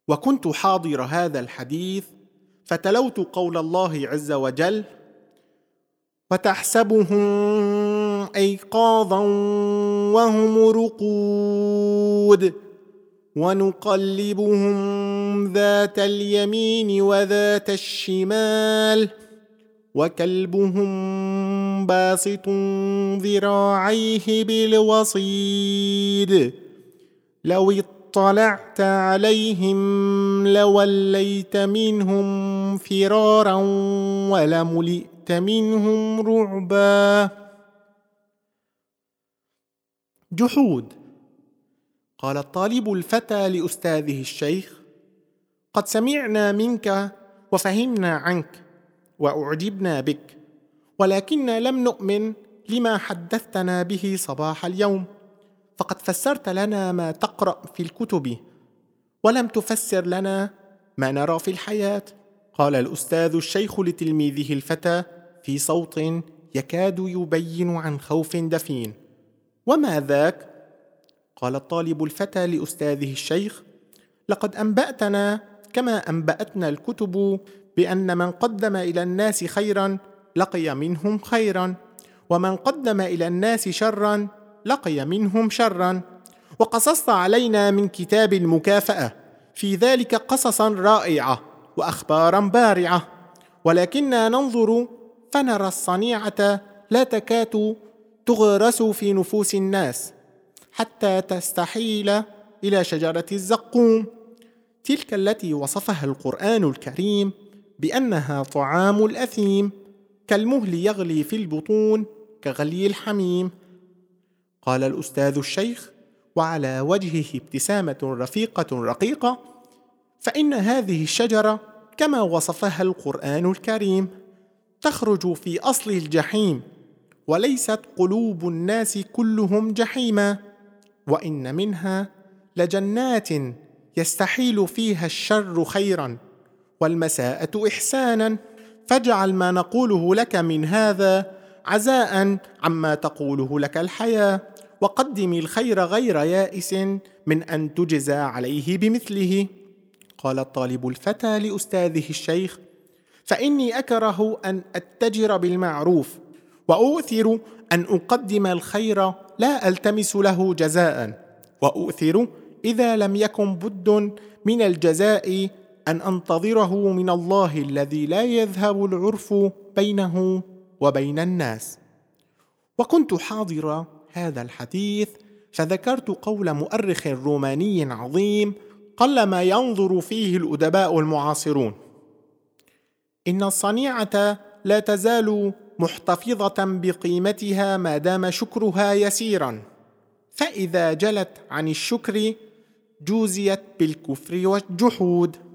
وكنت حاضر هذا الحديث فتلوت قول الله عز وجل: وتحسبهم أيقاظا وهم رقود ونقلبهم ذات اليمين وذات الشمال وكلبهم باسط ذراعيه بالوصيد لو اطلعت عليهم لوليت منهم فرارا ولملئت منهم رعبا. جحود. قال الطالب الفتى لأستاذه الشيخ: قد سمعنا منك وفهمنا عنك وأعجبنا بك، ولكن لم نؤمن لما حدثتنا به صباح اليوم، فقد فسرت لنا ما تقرأ في الكتب ولم تفسر لنا ما نرى في الحياة. قال الأستاذ الشيخ لتلميذه الفتى في صوت يكاد يبين عن خوف دفين: وما ذاك؟ قال الطالب الفتى لأستاذه الشيخ: لقد أنبأتنا كما أنبأتنا الكتب بأن من قدم إلى الناس خيرا لقي منهم خيرا، ومن قدم إلى الناس شرا لقي منهم شرا، وقصصت علينا من كتاب المكافأة في ذلك قصصا رائعة وأخبارا بارعة، ولكننا ننظر فنرى الصنيعة لا تكاد تغرس في نفوس الناس حتى تستحيل إلى شجرة الزقوم، تلك التي وصفها القرآن الكريم بأنها طعام الأثيم، كالمهل يغلي في البطون كغلي الحميم. قال الأستاذ الشيخ وعلى وجهه ابتسامة رفيقة رقيقة: فإن هذه الشجرة كما وصفها القرآن الكريم تخرج في أصل الجحيم، وليست قلوب الناس كلهم جحيما، وإن منها لجنات يستحيل فيها الشر خيرا والمساءة إحسانا، فاجعل ما نقوله لك من هذا عزاء عما تقوله لك الحياة، وقدم الخير غير يائس من أن تجزى عليه بمثله. قال الطالب الفتى لأستاذه الشيخ: فإني أكره أن أتجر بالمعروف، وأؤثر أن أقدم الخير لا ألتمس له جزاء، وأؤثر إذا لم يكن بد من الجزاء أن أنتظره من الله الذي لا يذهب العرف بينه وبين الناس. وكنت حاضر هذا الحديث فذكرت قول مؤرخ روماني عظيم قلما ينظر فيه الأدباء المعاصرون: إن الصنيعة لا تزال محتفظة بقيمتها ما دام شكرها يسيرا، فإذا جلت عن الشكر جوزيت بالكفر والجحود.